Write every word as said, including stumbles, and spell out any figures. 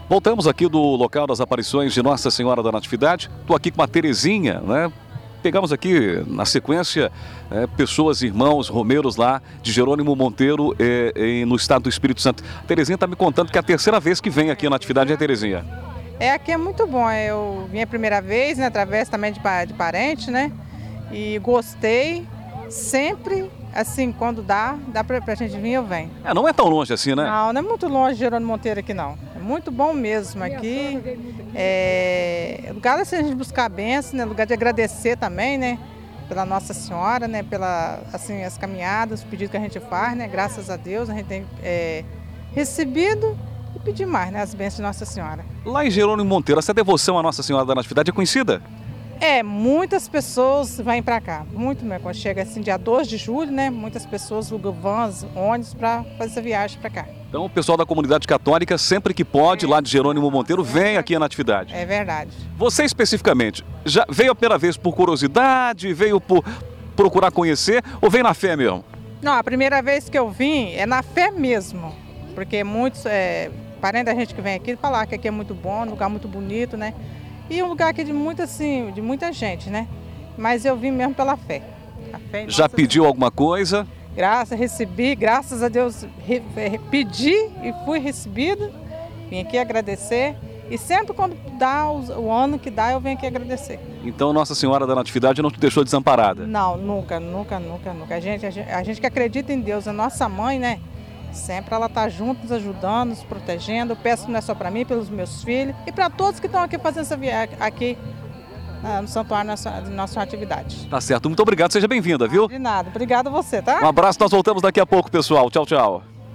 Voltamos aqui do local das aparições de Nossa Senhora da Natividade. Estou aqui com a Terezinha, né? Pegamos aqui, na sequência, é, pessoas, irmãos, romeiros lá de Jerônimo Monteiro, é, é, no estado do Espírito Santo. A Terezinha está me contando que é a terceira vez que vem aqui a Natividade, é, Terezinha? É, aqui é muito bom. Eu vim a primeira vez, né, através também de, de parente, né? E gostei. Sempre, assim, quando dá, dá pra, pra gente vir, eu venho. É, não é tão longe assim, né? Não, não é muito longe de Jerônimo Monteiro aqui, não. É muito bom mesmo aqui. É lugar assim, a gente buscar a bênção, né? Lugar de agradecer também, né? Pela Nossa Senhora, né? Pela, assim, as caminhadas, os pedidos que a gente faz, né? Graças a Deus, a gente tem é, recebido e pedir mais, né? As bênçãos de Nossa Senhora. Lá em Jerônimo Monteiro, essa devoção à Nossa Senhora da Natividade é conhecida? É, muitas pessoas vêm para cá, muito mesmo. Quando chega assim, dia dois de julho, né? Muitas pessoas alugam vans, ônibus para fazer essa viagem para cá. Então o pessoal da comunidade católica, sempre que pode, é, lá de Jerônimo Monteiro, vem aqui à Natividade. É verdade. Você especificamente, já veio a primeira vez por curiosidade, veio por procurar conhecer ou veio na fé mesmo? Não, a primeira vez que eu vim é na fé mesmo, porque muitos é, parentes da gente que vem aqui falar que aqui é muito bom, um lugar muito bonito, né? E um lugar aqui de muita, assim, de muita gente, né? Mas eu vim mesmo pela fé. A fé Já Nossa pediu Senhora. Alguma coisa? Graças, recebi, graças a Deus, re, re, pedi e fui recebido. Vim aqui agradecer. E sempre quando dá o, o ano que dá, eu venho aqui agradecer. Então Nossa Senhora da Natividade não te deixou desamparada? Não, nunca, nunca, nunca, nunca. A gente, a gente, a gente que acredita em Deus, a nossa mãe, né? Sempre ela está junto, nos ajudando, nos protegendo. Eu peço que não é só para mim, pelos meus filhos e para todos que estão aqui fazendo essa viagem aqui no Santuário de Nossa Natividade. Tá certo, muito obrigado, seja bem-vinda, viu? De nada, obrigado a você, tá? Um abraço, nós voltamos daqui a pouco, pessoal. Tchau, tchau.